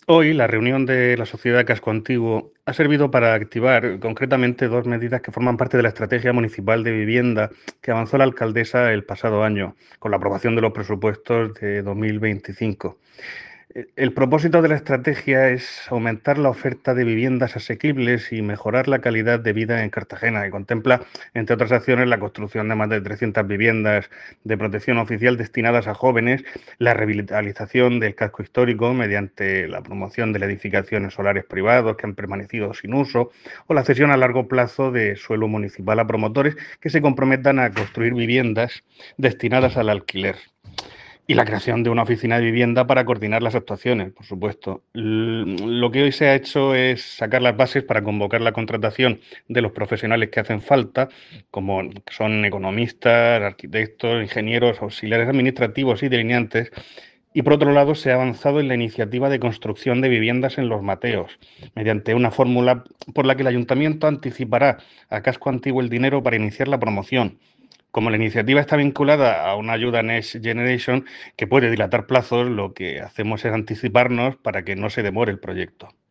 Hoy, la reunión de la Sociedad Casco Antiguo ha servido para activar concretamente dos medidas que forman parte de la Estrategia Municipal de Vivienda que avanzó la alcaldesa el pasado año, con la aprobación de los presupuestos de 2025. El propósito de la estrategia es aumentar la oferta de viviendas asequibles y mejorar la calidad de vida en Cartagena, y contempla, entre otras acciones, la construcción de más de 300 viviendas de protección oficial destinadas a jóvenes, la revitalización del casco histórico mediante la promoción de la edificación en solares privados que han permanecido sin uso, o la cesión a largo plazo de suelo municipal a promotores que se comprometan a construir viviendas destinadas al alquiler. Y la creación de una oficina de vivienda para coordinar las actuaciones, por supuesto. Lo que hoy se ha hecho es sacar las bases para convocar la contratación de los profesionales que hacen falta, como son economistas, arquitectos, ingenieros, auxiliares administrativos y delineantes. Y por otro lado, se ha avanzado en la iniciativa de construcción de viviendas en Los Mateos, mediante una fórmula por la que el ayuntamiento anticipará a Casco Antiguo el dinero para iniciar la promoción. Como la iniciativa está vinculada a una ayuda Next Generation que puede dilatar plazos, lo que hacemos es anticiparnos para que no se demore el proyecto.